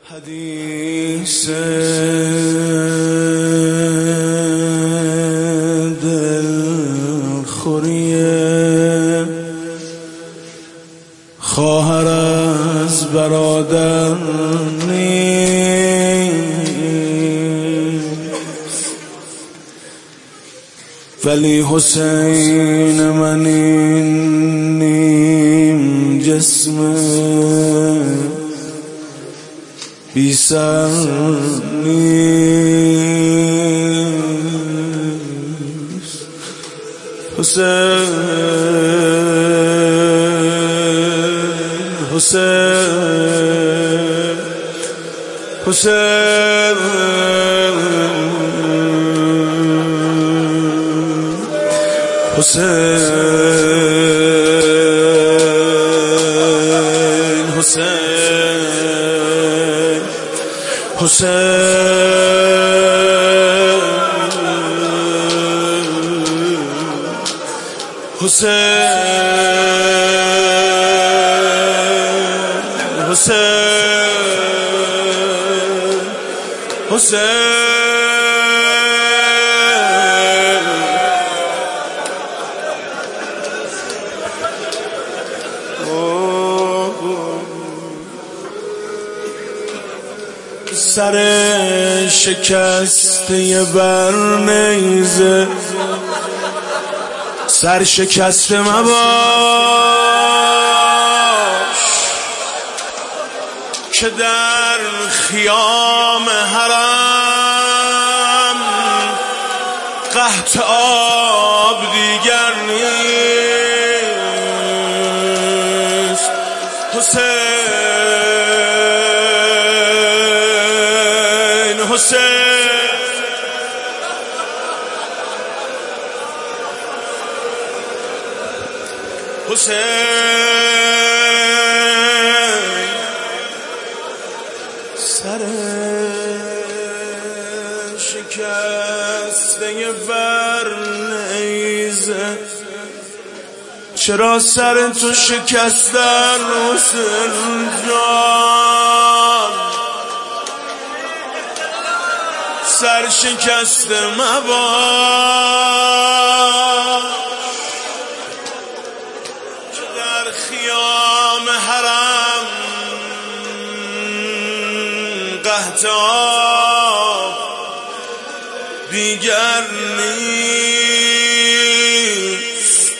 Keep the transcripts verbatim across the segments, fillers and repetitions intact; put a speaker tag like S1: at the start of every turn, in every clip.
S1: حدیث دلخوری خواهر از برادر نیست، ولی حسین من این نیم جسم بی سر نیست. حسین حسین حسین حسین حسین حسین حسین حسین سر شکسته بر نیزه سر شکسته مباش که در خیام حرم قحط آب دیگر نیست. حسین حسین حسین سر شکسته بر نیزه چرا سر تو شکستن حسین جان، سر شکسته مباش که در خیام حرم قحط آب دیگر نیست.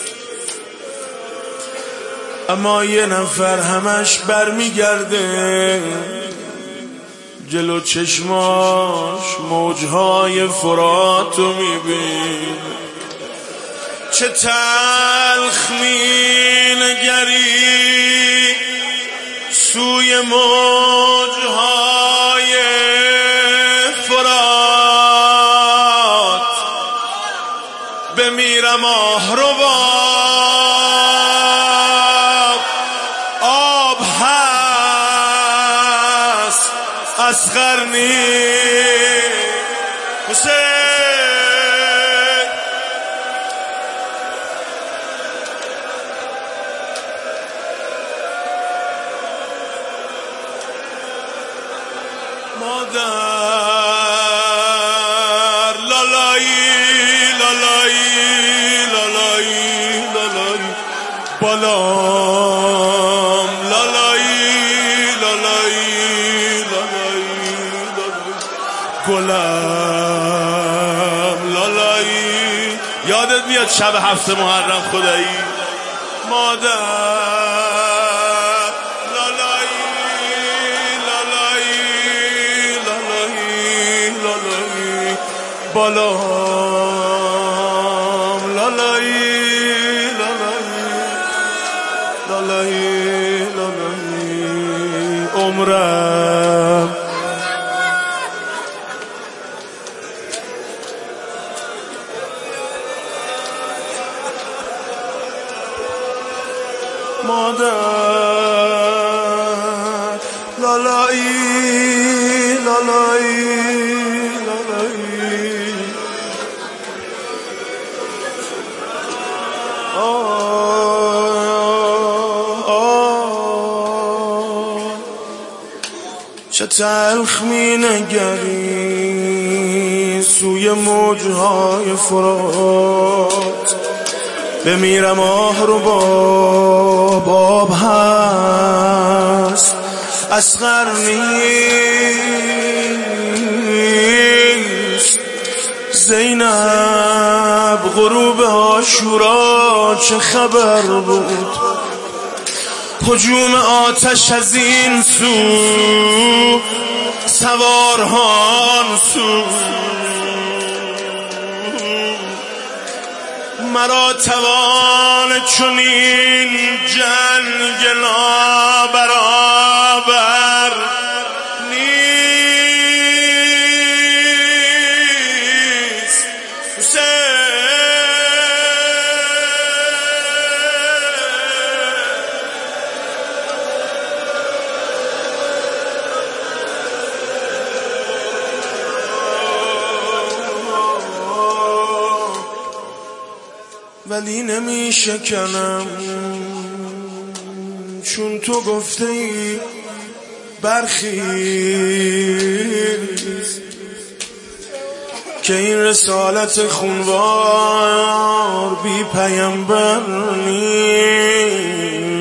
S1: اما یه نفر همش برمیگرده جلو چشماش موجهای فراتو میبین، چه تلخ مینگری سوی موجهای فرات. بمیرم آه رو آب هست اصغر نیست. حسین مادر لالایی لالایی لالایی لالایی بالام لالایی لالایی لالایی لالایی گلم لالایی. یادت میاد شب هفت محرم خدایی مادر بالام لالایی لالایی لالایی لالایی عمرم مادر لالایی لالایی
S2: چه تلخ می نگری سوی موجهای فرات، بمیرم آه رو باب آب هست اصغر نیست. زینب غروب عاشورا چه خبر بود، هجوم آتش از این سو سوارهان سو. مرا توان چنین جنگ نابرابر نیست. ولی نمی شکنم چون تو گفته ای برخیز، که این رسالت خونوار بی پیامبر نیست.